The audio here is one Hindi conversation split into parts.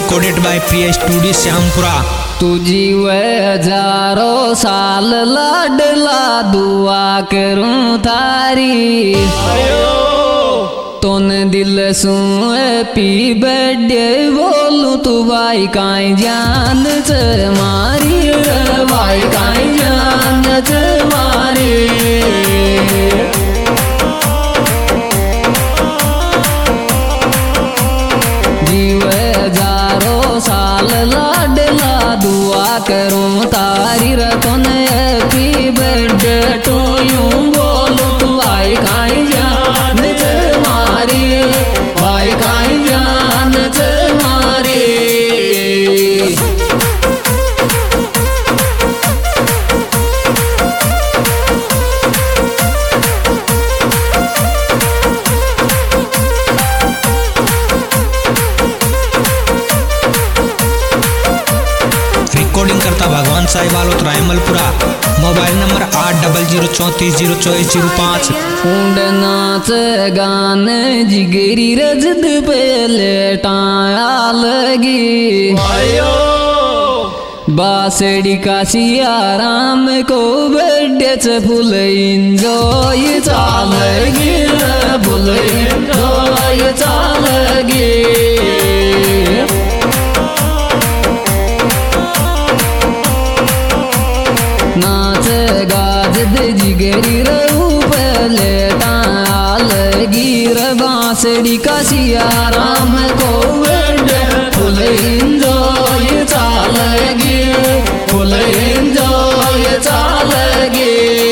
Recorded by Priya studio Shyampura. तुझी वह हजारों साल लाडला दुआ करूं थारी, तोने दिल सू हैप्पी बर्थडे बोलूं तू भाई काई जान च मारी, भाई काई जान च मारी। साल लाडला दुआ करूं तारी रतन हैप्पी बर्थडे टू यू बोलूं तू भाई काई जान च मारी, भाई काई जान च मारी। रिकॉर्डिंग करता भगवान साहिब वालों रायमलपुरा। Mobile number 8004302405। ऊंड नाच गान जिगरी रजद पे लेटाया लगी, बासड़ी का सियाराम को बर्थडे से फुल इंजॉय चालगी, फुल इंजॉय चालगी। नाच गाज जिगरी रूप लेटा लगी बांसड़ी का सियाराम को फुल इंजॉय चालगी, फुल इंजॉय चालगी।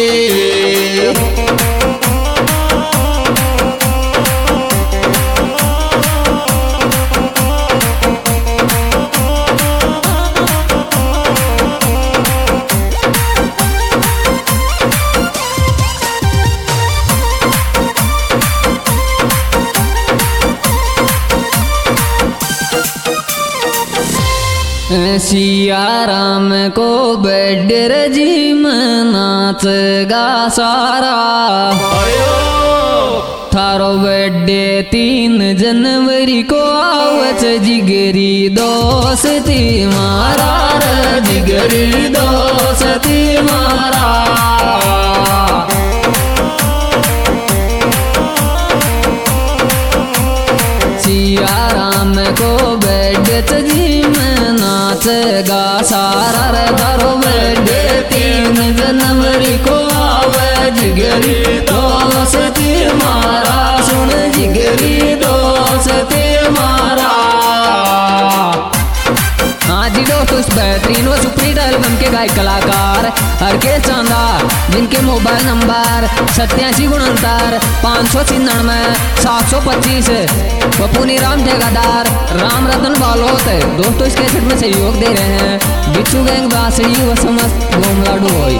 सियाराम को बर्थडे रजीम नाच गा सारा, थारो बर्थडे 3 जनवरी को आवत जिगरी दोस्ती मारा, जिगरी दोस्ती मारा। सियाराम को बर्थडे जीम नाच गा सारा रे तारो बर्थडे 3 जनवरी को आवे जिगरी दोस्ती मारा, सुन जिगरी दोस्ती मारा। हाँ जी दोस्तों, इस बेहतरीन व सुपरहिट एल्बम के गायक कलाकार हरकेश चांदा, जिनके मोबाइल नंबर 8769 599 725, पपुनी राम ठेकेदार राम रतन बालोत दोस्तों इस कैसेट में सहयोग दे रहे हैं। बिच्छू गैंग बांसड़ी व समस्त गोमलाडू होई।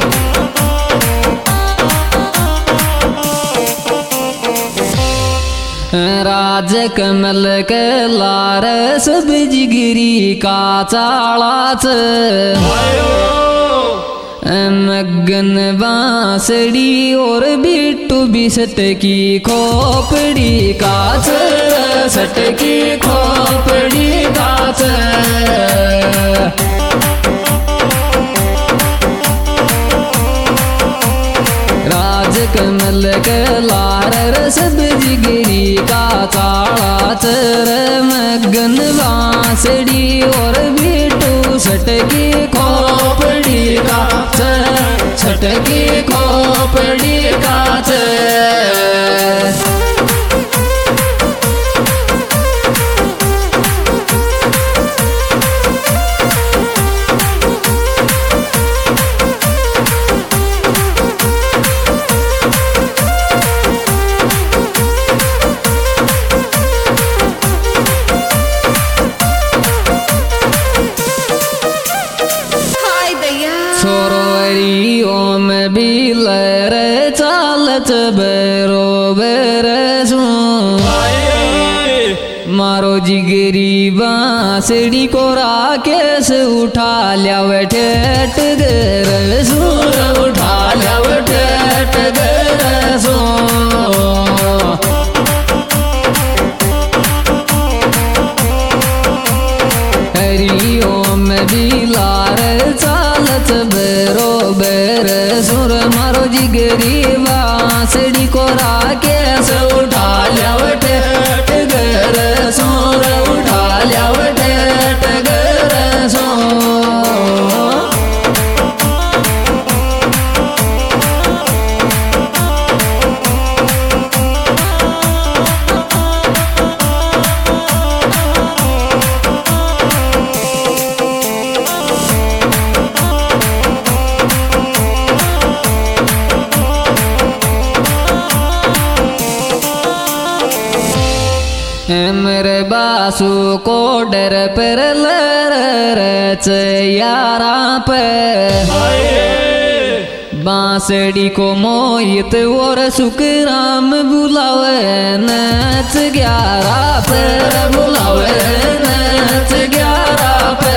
राज कमल के लार सब जिगरी का चालाच, मगन बांसड़ी और बिट्टू भी सट की खोपड़ी काच, सट की खोपड़ी काच। राज कमल के लार रसद जिगरी का चाड़ा चर, मगन बांसड़ी और बिट्टू सटकी खोपड़ी का सटकी खोपड़ी का बरोबर मारो जिगरी बांसड़ी को राकेश उठा लिया ठेठ गर सूर, उठा लिया ठेठ गर सो। सुर मारो जिगरी बांसुरी को राकेश उठा लिया ठेठ गर सुर उठा लिया ठेठ गर सो मेरे बासु को डर पर लरच यारा पे बांसुरी को मोहित और सुखराम बुलावे नच ग्यारा पर बुलावे नच ग्यारा पे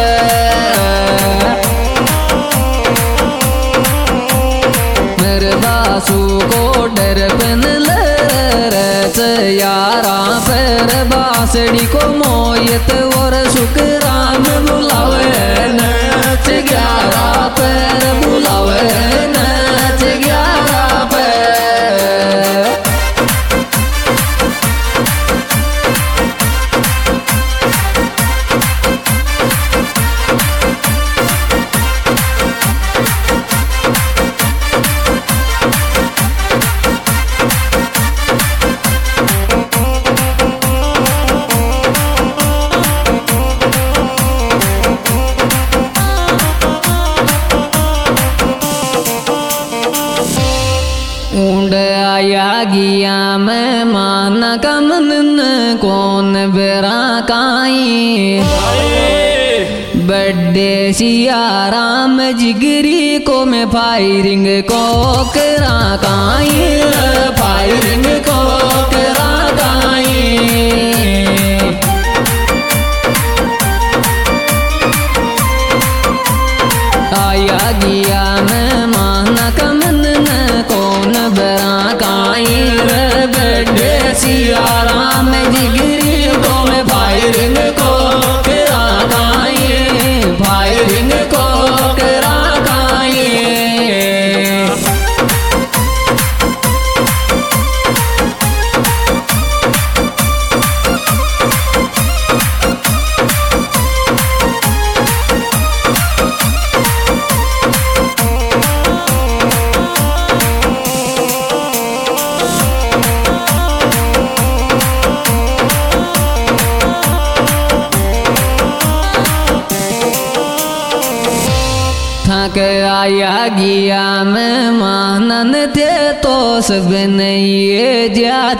मेरे बासु को डर पन लरच यारा पर बांसुरी को मोहित और सुखराम बुलावे नच ग्यारा पर बुलावे नच ग्यारा पर ऊंड आया गिया मैं माना कमन कौन बेरा काई बड्डे सियाराम जिगरी को मैं फायरिंग को करा काई फायरिंग को करा काई आया गिया मैं माना कमन कौन बरा काई बड्डे सियाराम जिगरी को मैं फायरिंग को करा काई फायरिंग को करा काई थक आया गिया मैं मानन थे तो सब नहीं जाच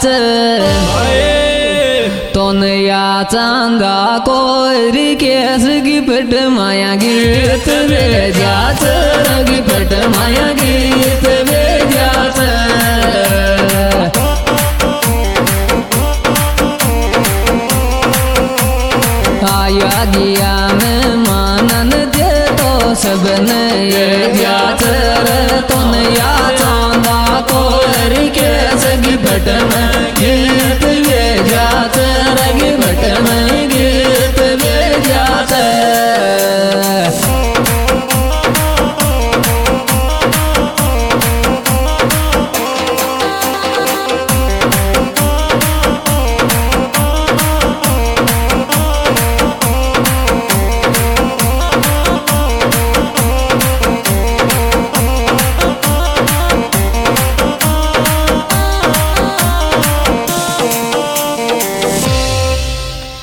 तो नया चांदा को केस गिफ्ट माया गिफ्ट जाच गिफ्ट माया गिफ्ट